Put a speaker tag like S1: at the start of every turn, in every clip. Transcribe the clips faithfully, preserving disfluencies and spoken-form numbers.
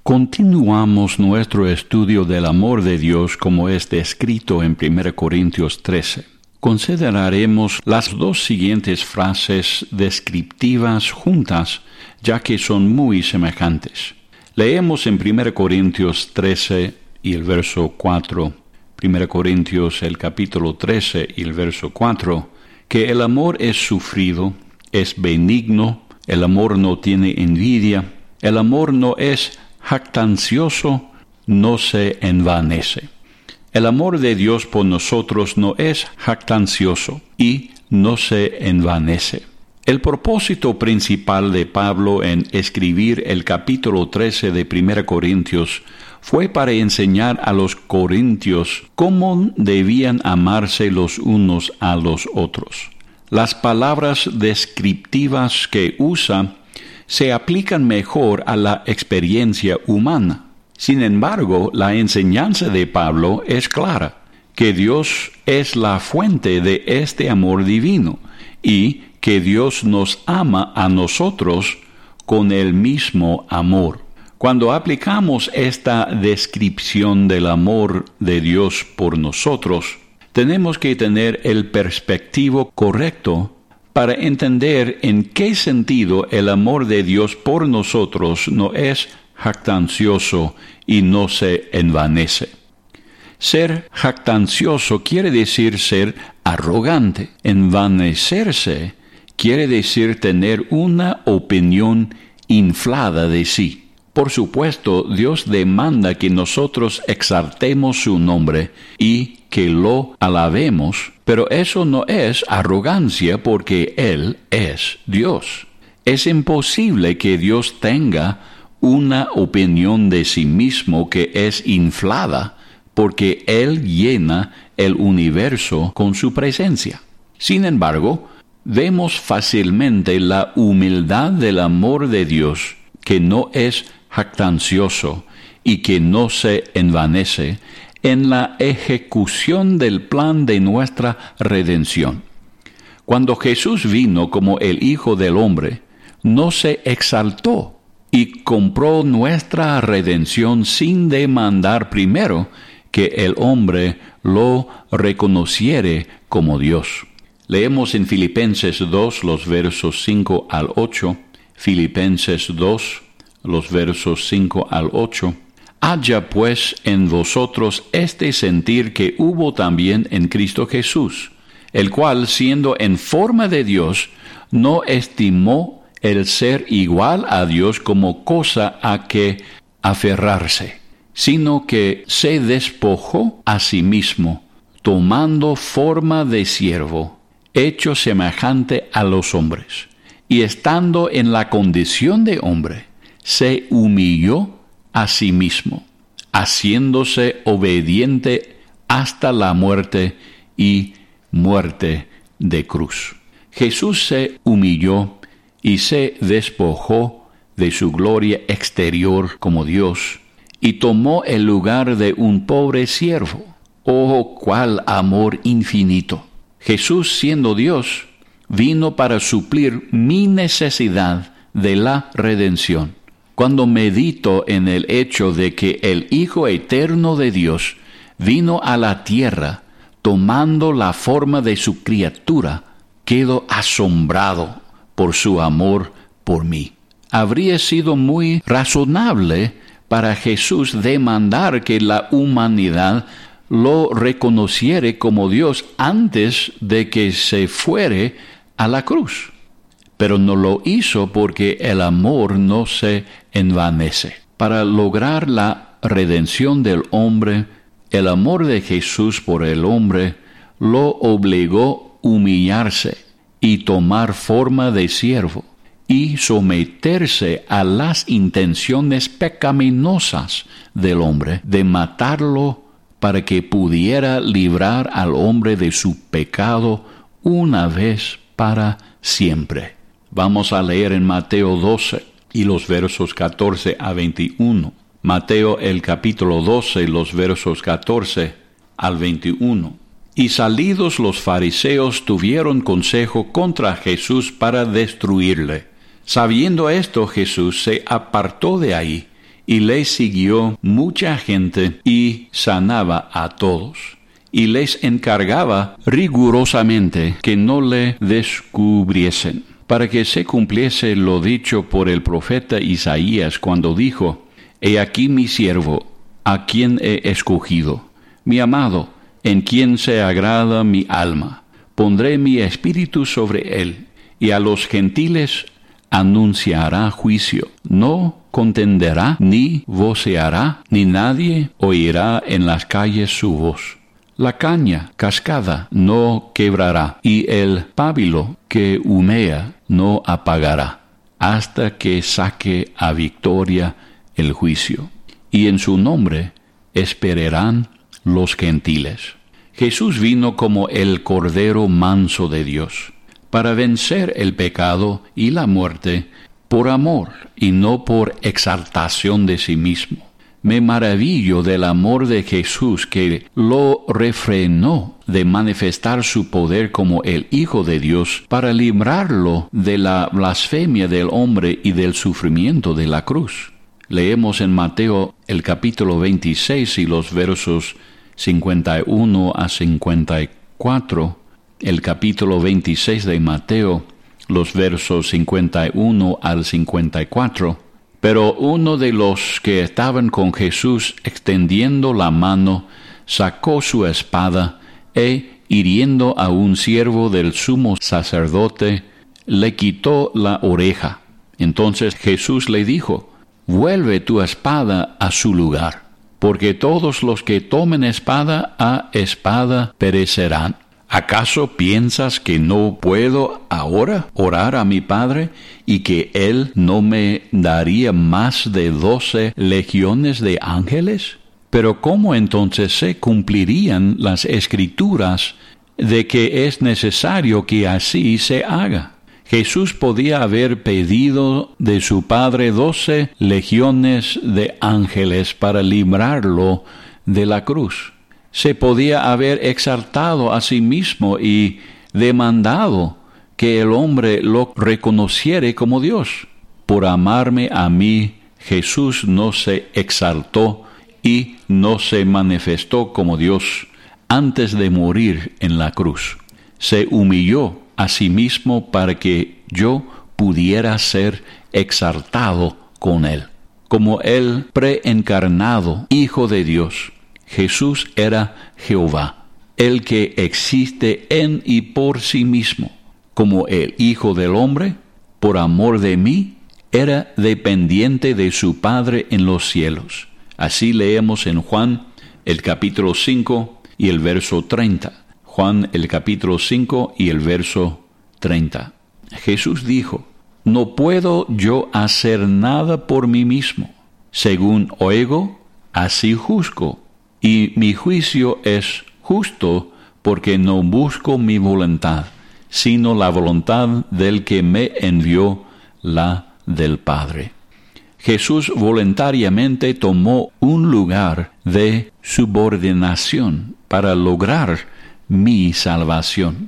S1: Continuamos nuestro estudio del amor de Dios como es descrito en primera Corintios trece. Consideraremos las dos siguientes frases descriptivas juntas, ya que son muy semejantes. Leemos en primera Corintios trece y el verso cuatro, primera Corintios el capítulo trece y el verso cuatro, que el amor es sufrido, es benigno, el amor no tiene envidia, el amor no es jactancioso, no se envanece. El amor de Dios por nosotros no es jactancioso y no se envanece. El propósito principal de Pablo en escribir el capítulo trece de primera Corintios fue para enseñar a los corintios cómo debían amarse los unos a los otros. Las palabras descriptivas que usa se aplican mejor a la experiencia humana. Sin embargo, la enseñanza de Pablo es clara, que Dios es la fuente de este amor divino y que Dios nos ama a nosotros con el mismo amor. Cuando aplicamos esta descripción del amor de Dios por nosotros, tenemos que tener el perspectivo correcto para entender en qué sentido el amor de Dios por nosotros no es jactancioso y no se envanece. Ser jactancioso quiere decir ser arrogante. Envanecerse quiere decir tener una opinión inflada de sí. Por supuesto, Dios demanda que nosotros exaltemos su nombre y que lo alabemos, pero eso no es arrogancia porque Él es Dios. Es imposible que Dios tenga una opinión de sí mismo que es inflada porque Él llena el universo con su presencia. Sin embargo, vemos fácilmente la humildad del amor de Dios, que no es jactancioso y que no se envanece, en la ejecución del plan de nuestra redención. Cuando Jesús vino como el Hijo del Hombre, no se exaltó y compró nuestra redención sin demandar primero que el hombre lo reconociere como Dios. Leemos en Filipenses dos, los versos cinco al ocho, Filipenses dos, los versos cinco al ocho. Haya pues en vosotros este sentir que hubo también en Cristo Jesús, el cual, siendo en forma de Dios, no estimó el ser igual a Dios como cosa a que aferrarse, sino que se despojó a sí mismo, tomando forma de siervo, hecho semejante a los hombres, y estando en la condición de hombre, se humilló a sí mismo, haciéndose obediente hasta la muerte y muerte de cruz. Jesús se humilló y se despojó de su gloria exterior como Dios y tomó el lugar de un pobre siervo. ¡Oh, cuál amor infinito! Jesús, siendo Dios, vino para suplir mi necesidad de la redención. Cuando medito en el hecho de que el Hijo eterno de Dios vino a la tierra tomando la forma de su criatura, quedo asombrado por su amor por mí. Habría sido muy razonable para Jesús demandar que la humanidad lo reconociere como Dios antes de que se fuere a la cruz. Pero no lo hizo porque el amor no se envanece. Para lograr la redención del hombre, el amor de Jesús por el hombre lo obligó a humillarse y tomar forma de siervo y someterse a las intenciones pecaminosas del hombre de matarlo para que pudiera librar al hombre de su pecado una vez para siempre. Vamos a leer en Mateo doce y los versos catorce a veintiuno. Mateo el capítulo doce, los versos catorce al veintiuno. Y salidos los fariseos tuvieron consejo contra Jesús para destruirle. Sabiendo esto, Jesús se apartó de ahí y le siguió mucha gente y sanaba a todos. Y les encargaba rigurosamente que no le descubriesen, para que se cumpliese lo dicho por el profeta Isaías cuando dijo: He aquí mi siervo, a quien he escogido, mi amado, en quien se agrada mi alma. Pondré mi espíritu sobre él, y a los gentiles anunciará juicio. No contenderá, ni voceará, ni nadie oirá en las calles su voz. La caña cascada no quebrará, y el pábilo que humea no apagará, hasta que saque a victoria el juicio. Y en su nombre esperarán los gentiles. Jesús vino como el Cordero manso de Dios, para vencer el pecado y la muerte por amor y no por exaltación de sí mismo. Me maravillo del amor de Jesús, que lo refrenó de manifestar su poder como el Hijo de Dios para librarlo de la blasfemia del hombre y del sufrimiento de la cruz. Leemos en Mateo el capítulo veintiséis y los versos cincuenta y uno a cincuenta y cuatro, el capítulo veintiséis de Mateo, los versos cincuenta y uno al cincuenta y cuatro. Pero uno de los que estaban con Jesús, extendiendo la mano, sacó su espada e, hiriendo a un siervo del sumo sacerdote, le quitó la oreja. Entonces Jesús le dijo: Vuelve tu espada a su lugar, porque todos los que tomen espada a espada perecerán. ¿Acaso piensas que no puedo ahora orar a mi Padre y que Él no me daría más de doce legiones de ángeles? Pero ¿cómo entonces se cumplirían las Escrituras de que es necesario que así se haga? Jesús podía haber pedido de su Padre doce legiones de ángeles para librarlo de la cruz. Se podía haber exaltado a sí mismo y demandado que el hombre lo reconociere como Dios. Por amarme a mí, Jesús no se exaltó y no se manifestó como Dios antes de morir en la cruz. Se humilló a sí mismo para que yo pudiera ser exaltado con Él. Como el preencarnado Hijo de Dios, Jesús era Jehová, el que existe en y por sí mismo. Como el Hijo del Hombre, por amor de mí, era dependiente de su Padre en los cielos. Así leemos en Juan el capítulo cinco y el verso treinta. Juan el capítulo cinco y el verso treinta. Jesús dijo: No puedo yo hacer nada por mí mismo. Según oigo, así juzgo. Y mi juicio es justo, porque no busco mi voluntad, sino la voluntad del que me envió, la del Padre. Jesús voluntariamente tomó un lugar de subordinación para lograr mi salvación.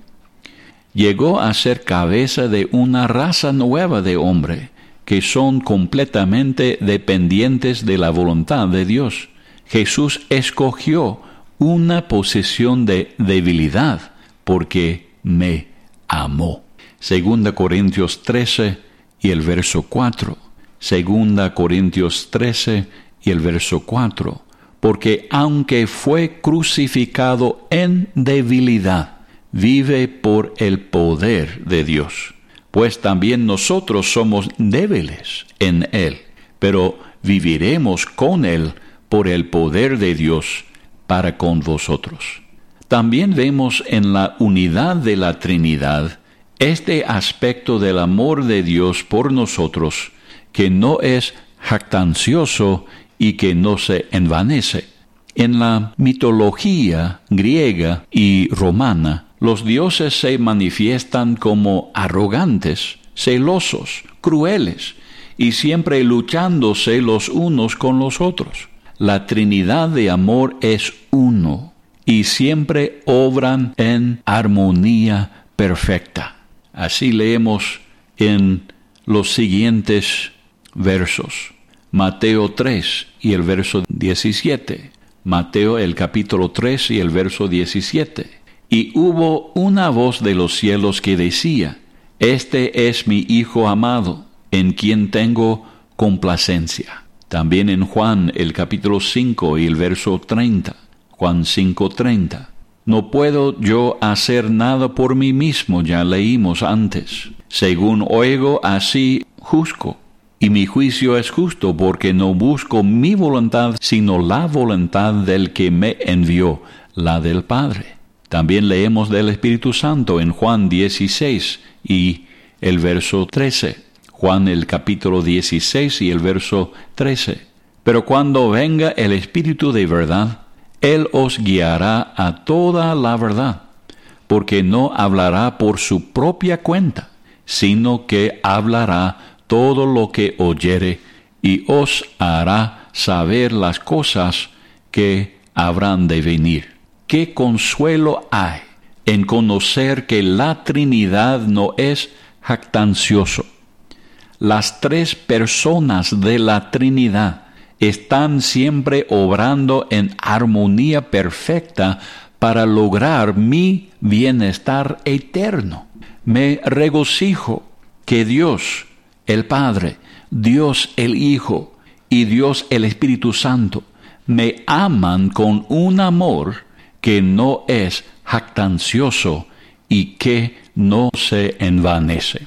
S1: Llegó a ser cabeza de una raza nueva de hombre, que son completamente dependientes de la voluntad de Dios. Jesús escogió una posición de debilidad porque me amó. Segunda Corintios trece y el verso cuatro. Segunda Corintios trece y el verso cuatro. Porque aunque fue crucificado en debilidad, vive por el poder de Dios. Pues también nosotros somos débiles en Él, pero viviremos con Él por el poder de Dios para con vosotros. También vemos en la unidad de la Trinidad este aspecto del amor de Dios por nosotros, que no es jactancioso y que no se envanece. En la mitología griega y romana, los dioses se manifiestan como arrogantes, celosos, crueles, y siempre luchándose los unos con los otros. La Trinidad de amor es uno, y siempre obran en armonía perfecta. Así leemos en los siguientes versos. Mateo tres y el verso diecisiete. Mateo el capítulo tres y el verso diecisiete. Y hubo una voz de los cielos que decía: Este es mi Hijo amado, en quien tengo complacencia. También en Juan el capítulo cinco y el verso treinta. Juan cinco treinta. No puedo yo hacer nada por mí mismo, ya leímos antes. Según oigo, así juzgo. Y mi juicio es justo, porque no busco mi voluntad, sino la voluntad del que me envió, la del Padre. También leemos del Espíritu Santo en Juan dieciséis y el verso trece. Juan el capítulo dieciséis y el verso trece. Pero cuando venga el Espíritu de verdad, Él os guiará a toda la verdad, porque no hablará por su propia cuenta, sino que hablará todo lo que oyere, y os hará saber las cosas que habrán de venir. ¿Qué consuelo hay en conocer que la Trinidad no es jactancioso? Las tres personas de la Trinidad están siempre obrando en armonía perfecta para lograr mi bienestar eterno. Me regocijo que Dios, el Padre, Dios el Hijo y Dios el Espíritu Santo me aman con un amor que no es jactancioso y que no se envanece.